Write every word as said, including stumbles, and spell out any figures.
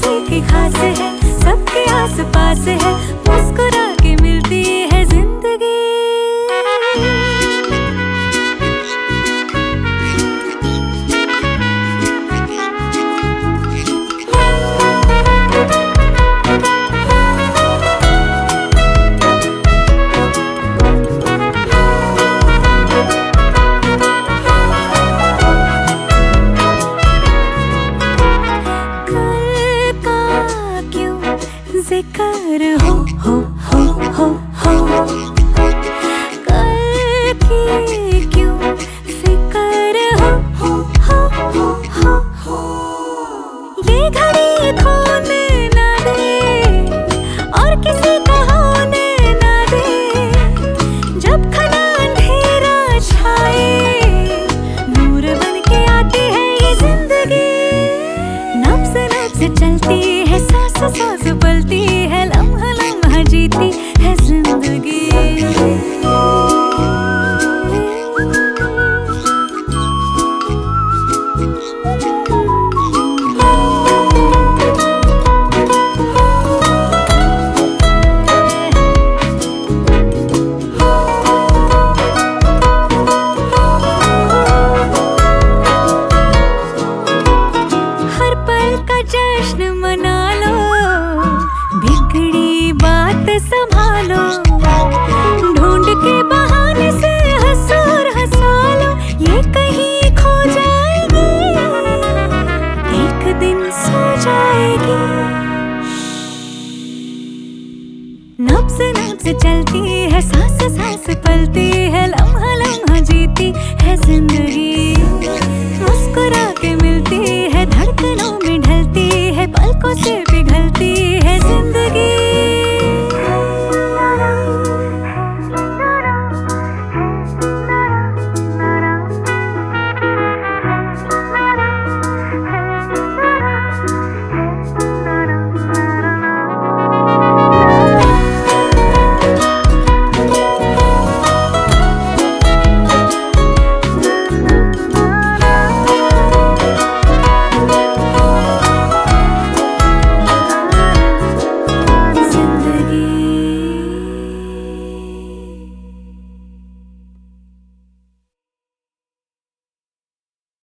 किसी की खास है, सबके आस पास है, मुस्कुरा के मिलती है जिंदगी। जिक्र हो हो हो हो हो कल की क्यों फिक्र हो हो हो हो हो ये घड़ी खोने ना दे और किसी का होने ना दे। जब घना अंधेरा छाए नूर बन के आती है ये जिंदगी। नब्ज़ नब्ज़ चलती है, सांस सांस पलती है, लम्हा लम्हा जीती है जिंदगी। हर पल का जश्न मना लो, बिगड़ी बात संभालो, ढूंढ के बहाने से हंसो और हंसा लो, ये कहीं खो जाएगी, एक दिन सो जाएगी। नब्ज़ नब्ज़ चलती है, सांस सांस पलती